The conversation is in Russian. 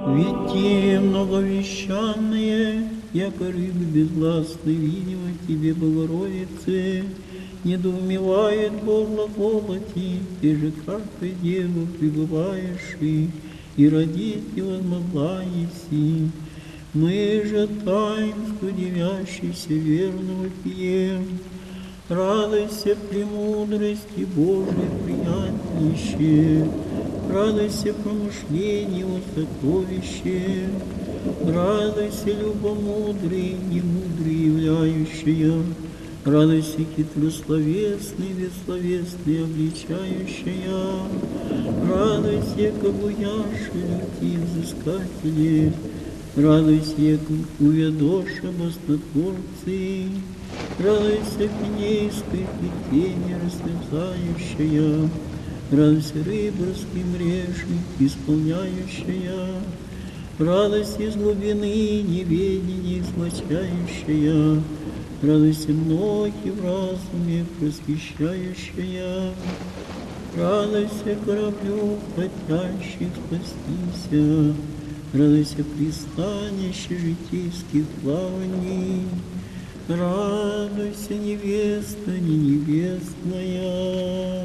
Ведь те многовещанные, яко рыбы безгласные, видимо тебе, Богородице, недоумевает Бог глаголоти, и же каждую деву пребываешь и родить не возмогла еси. Мы же таинству девящейся верного пьем. Радуйся премудрости Божией приятнейше, радуйся промышлению сокровище, радуйся любомудрый, немудрый являющая, радуйся хитрословесный, бессловесный обличающая, радуйся, как буяши люди взыскатели, радуйся, как уведоша бастотворцы, радуйся пенейской плетение расслезающая, радуйся рыборский мрешник исполняющая, радость из глубины неведения смочающая, радуйся многие в разуме просвещающая, радуйся кораблю хотящих спастися, радуйся пристанище житейских плаваний, радуйся невеста не невестная.